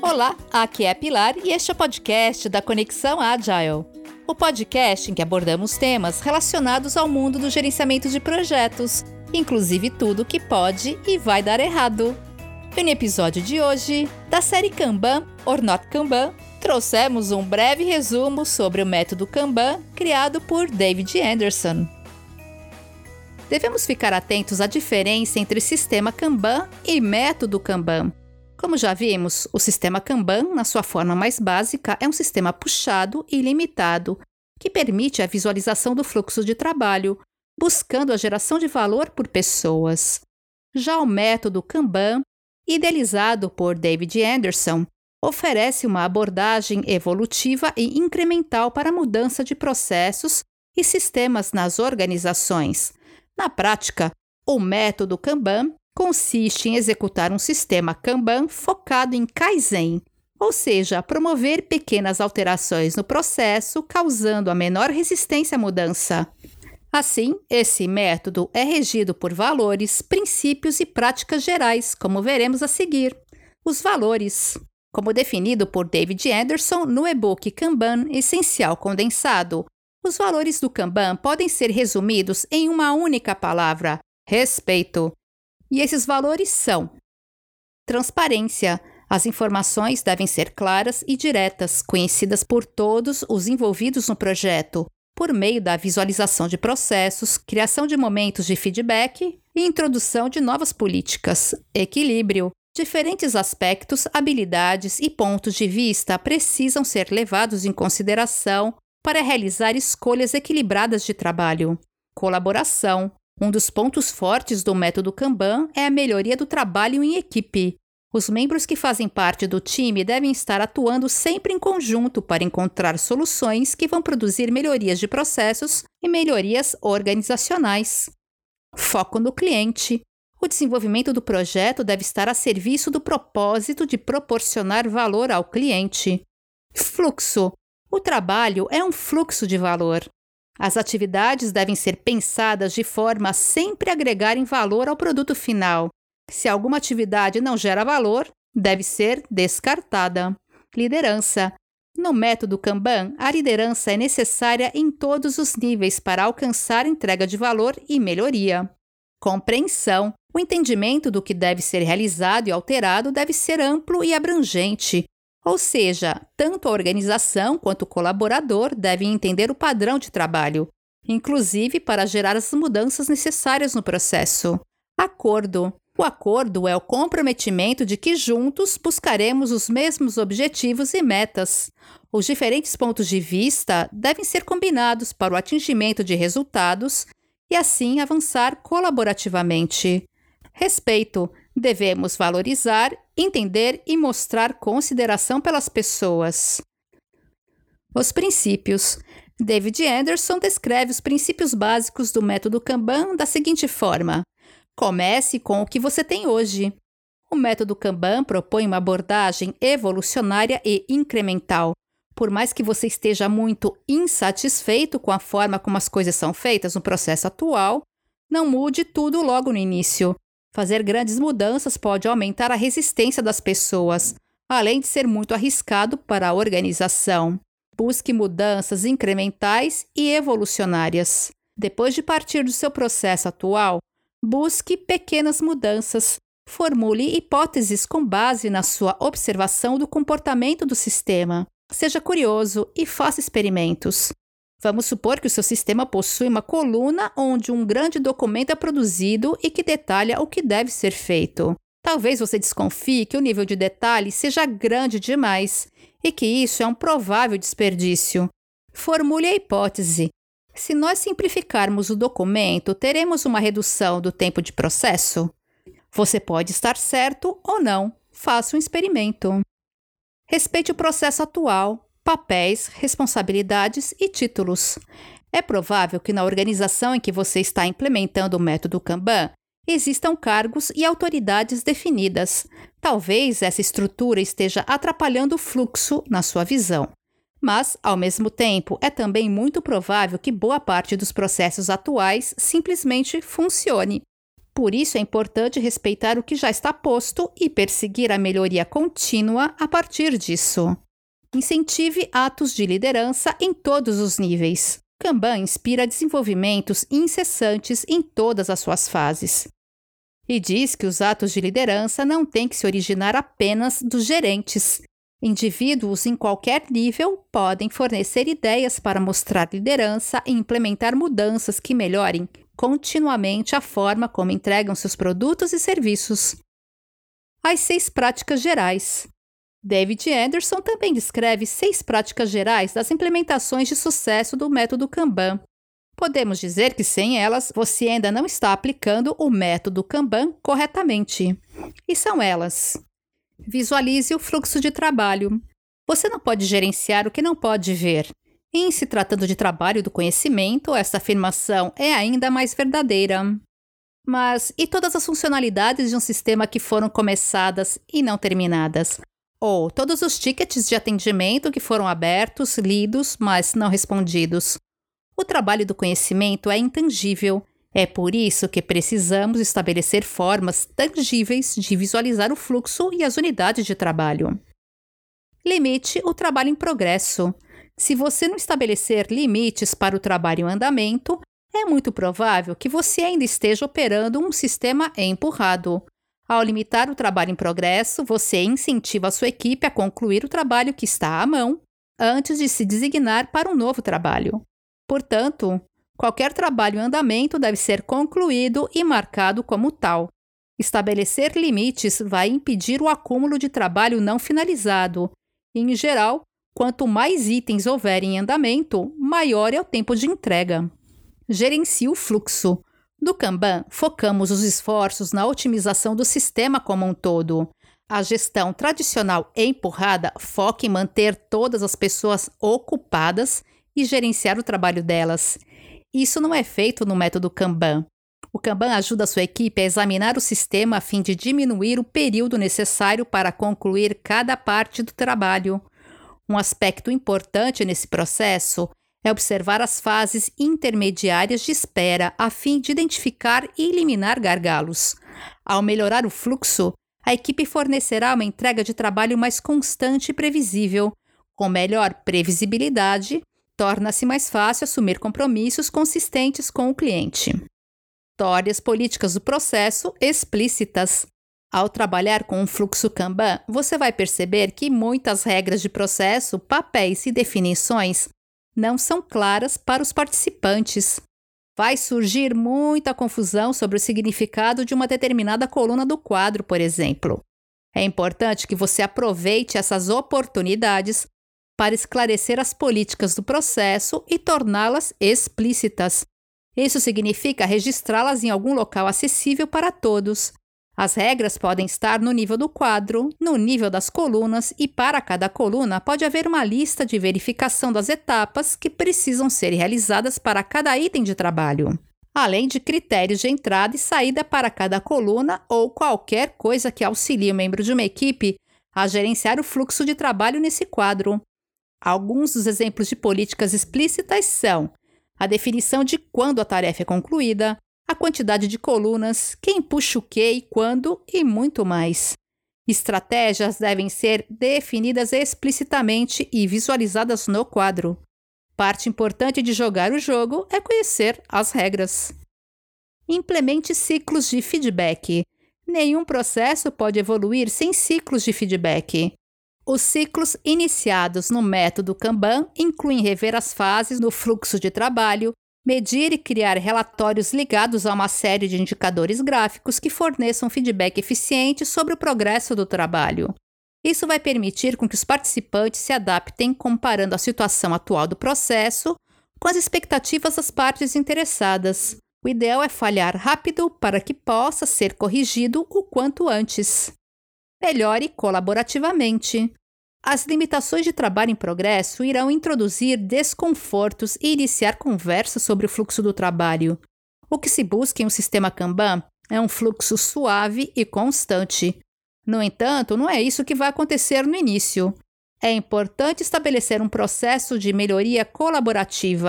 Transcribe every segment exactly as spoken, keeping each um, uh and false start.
Olá, aqui é a Pilar e este é o podcast da Conexão Agile. O podcast em que abordamos temas relacionados ao mundo do gerenciamento de projetos, inclusive tudo que pode e vai dar errado. E no episódio de hoje, da série Kanban or Not Kanban, trouxemos um breve resumo sobre o método Kanban criado por David Anderson. Devemos ficar atentos à diferença entre sistema Kanban e método Kanban. Como já vimos, o sistema Kanban, na sua forma mais básica, é um sistema puxado e limitado, que permite a visualização do fluxo de trabalho, buscando a geração de valor por pessoas. Já o método Kanban, idealizado por David Anderson, oferece uma abordagem evolutiva e incremental para a mudança de processos e sistemas nas organizações. Na prática, o método Kanban consiste em executar um sistema Kanban focado em Kaizen, ou seja, promover pequenas alterações no processo, causando a menor resistência à mudança. Assim, esse método é regido por valores, princípios e práticas gerais, como veremos a seguir. Os valores, como definido por David Anderson no e-book Kanban Essencial Condensado, os valores do Kanban podem ser resumidos em uma única palavra: respeito. E esses valores são: transparência. As informações devem ser claras e diretas, conhecidas por todos os envolvidos no projeto, por meio da visualização de processos, criação de momentos de feedback e introdução de novas políticas. Equilíbrio. Diferentes aspectos, habilidades e pontos de vista precisam ser levados em consideração para realizar escolhas equilibradas de trabalho. Colaboração. Um dos pontos fortes do método Kanban é a melhoria do trabalho em equipe. Os membros que fazem parte do time devem estar atuando sempre em conjunto para encontrar soluções que vão produzir melhorias de processos e melhorias organizacionais. Foco no cliente. O desenvolvimento do projeto deve estar a serviço do propósito de proporcionar valor ao cliente. Fluxo. O trabalho é um fluxo de valor. As atividades devem ser pensadas de forma a sempre agregarem valor ao produto final. Se alguma atividade não gera valor, deve ser descartada. Liderança. No método Kanban, a liderança é necessária em todos os níveis para alcançar entrega de valor e melhoria. Compreensão. O entendimento do que deve ser realizado e alterado deve ser amplo e abrangente. Ou seja, tanto a organização quanto o colaborador devem entender o padrão de trabalho, inclusive para gerar as mudanças necessárias no processo. Acordo. O acordo é o comprometimento de que juntos buscaremos os mesmos objetivos e metas. Os diferentes pontos de vista devem ser combinados para o atingimento de resultados e assim avançar colaborativamente. Respeito. Devemos valorizar, entender e mostrar consideração pelas pessoas. Os princípios. David Anderson descreve os princípios básicos do método Kanban da seguinte forma: comece com o que você tem hoje. O método Kanban propõe uma abordagem evolucionária e incremental. Por mais que você esteja muito insatisfeito com a forma como as coisas são feitas no processo atual, não mude tudo logo no início. Fazer grandes mudanças pode aumentar a resistência das pessoas, além de ser muito arriscado para a organização. Busque mudanças incrementais e evolucionárias. Depois de partir do seu processo atual, busque pequenas mudanças. Formule hipóteses com base na sua observação do comportamento do sistema. Seja curioso e faça experimentos. Vamos supor que o seu sistema possui uma coluna onde um grande documento é produzido e que detalha o que deve ser feito. Talvez você desconfie que o nível de detalhe seja grande demais e que isso é um provável desperdício. Formule a hipótese. Se nós simplificarmos o documento, teremos uma redução do tempo de processo? Você pode estar certo ou não. Faça um experimento. Respeite o processo atual. Papéis, responsabilidades e títulos. É provável que na organização em que você está implementando o método Kanban, existam cargos e autoridades definidas. Talvez essa estrutura esteja atrapalhando o fluxo na sua visão. Mas, ao mesmo tempo, é também muito provável que boa parte dos processos atuais simplesmente funcione. Por isso é importante respeitar o que já está posto e perseguir a melhoria contínua a partir disso. Incentive atos de liderança em todos os níveis. Kanban inspira desenvolvimentos incessantes em todas as suas fases. E diz que os atos de liderança não têm que se originar apenas dos gerentes. Indivíduos em qualquer nível podem fornecer ideias para mostrar liderança e implementar mudanças que melhorem continuamente a forma como entregam seus produtos e serviços. As seis práticas gerais. David Anderson também descreve seis práticas gerais das implementações de sucesso do método Kanban. Podemos dizer que sem elas, você ainda não está aplicando o método Kanban corretamente. E são elas: visualize o fluxo de trabalho. Você não pode gerenciar o que não pode ver. Em se tratando de trabalho do conhecimento, essa afirmação é ainda mais verdadeira. Mas e todas as funcionalidades de um sistema que foram começadas e não terminadas? Ou todos os tickets de atendimento que foram abertos, lidos, mas não respondidos? O trabalho do conhecimento é intangível. É por isso que precisamos estabelecer formas tangíveis de visualizar o fluxo e as unidades de trabalho. Limite o trabalho em progresso. Se você não estabelecer limites para o trabalho em andamento, é muito provável que você ainda esteja operando um sistema empurrado. Ao limitar o trabalho em progresso, você incentiva a sua equipe a concluir o trabalho que está à mão antes de se designar para um novo trabalho. Portanto, qualquer trabalho em andamento deve ser concluído e marcado como tal. Estabelecer limites vai impedir o acúmulo de trabalho não finalizado. E, em geral, quanto mais itens houverem em andamento, maior é o tempo de entrega. Gerencie o fluxo. No Kanban, focamos os esforços na otimização do sistema como um todo. A gestão tradicional empurrada foca em manter todas as pessoas ocupadas e gerenciar o trabalho delas. Isso não é feito no método Kanban. O Kanban ajuda a sua equipe a examinar o sistema a fim de diminuir o período necessário para concluir cada parte do trabalho. Um aspecto importante nesse processo é observar as fases intermediárias de espera a fim de identificar e eliminar gargalos. Ao melhorar o fluxo, a equipe fornecerá uma entrega de trabalho mais constante e previsível. Com melhor previsibilidade, torna-se mais fácil assumir compromissos consistentes com o cliente. Torne as políticas do processo explícitas. Ao trabalhar com um fluxo Kanban, você vai perceber que muitas regras de processo, papéis e definições não são claras para os participantes. Vai surgir muita confusão sobre o significado de uma determinada coluna do quadro, por exemplo. É importante que você aproveite essas oportunidades para esclarecer as políticas do processo e torná-las explícitas. Isso significa registrá-las em algum local acessível para todos. As regras podem estar no nível do quadro, no nível das colunas e para cada coluna pode haver uma lista de verificação das etapas que precisam ser realizadas para cada item de trabalho, além de critérios de entrada e saída para cada coluna ou qualquer coisa que auxilie o membro de uma equipe a gerenciar o fluxo de trabalho nesse quadro. Alguns dos exemplos de políticas explícitas são a definição de quando a tarefa é concluída, a quantidade de colunas, quem puxa o que e quando e muito mais. Estratégias devem ser definidas explicitamente e visualizadas no quadro. Parte importante de jogar o jogo é conhecer as regras. Implemente ciclos de feedback. Nenhum processo pode evoluir sem ciclos de feedback. Os ciclos iniciados no método Kanban incluem rever as fases no fluxo de trabalho, medir e criar relatórios ligados a uma série de indicadores gráficos que forneçam feedback eficiente sobre o progresso do trabalho. Isso vai permitir com que os participantes se adaptem comparando a situação atual do processo com as expectativas das partes interessadas. O ideal é falhar rápido para que possa ser corrigido o quanto antes. Melhore colaborativamente. As limitações de trabalho em progresso irão introduzir desconfortos e iniciar conversas sobre o fluxo do trabalho. O que se busca em um sistema Kanban é um fluxo suave e constante. No entanto, não é isso que vai acontecer no início. É importante estabelecer um processo de melhoria colaborativa,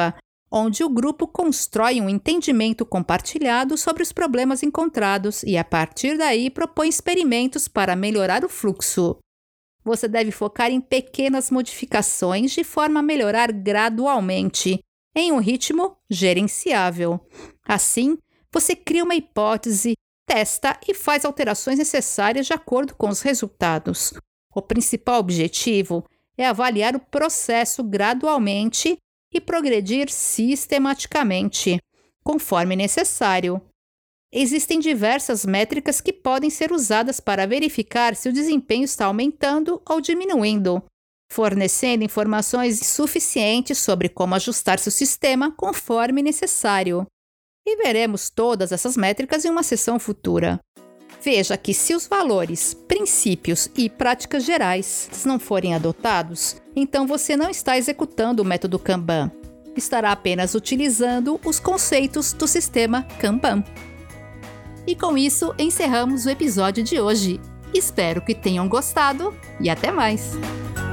onde o grupo constrói um entendimento compartilhado sobre os problemas encontrados e, a partir daí, propõe experimentos para melhorar o fluxo. Você deve focar em pequenas modificações de forma a melhorar gradualmente, em um ritmo gerenciável. Assim, você cria uma hipótese, testa e faz alterações necessárias de acordo com os resultados. O principal objetivo é avaliar o processo gradualmente e progredir sistematicamente, conforme necessário. Existem diversas métricas que podem ser usadas para verificar se o desempenho está aumentando ou diminuindo, fornecendo informações suficientes sobre como ajustar seu sistema conforme necessário. E veremos todas essas métricas em uma sessão futura. Veja que se os valores, princípios e práticas gerais não forem adotados, então você não está executando o método Kanban. Estará apenas utilizando os conceitos do sistema Kanban. E com isso, encerramos o episódio de hoje. Espero que tenham gostado e até mais!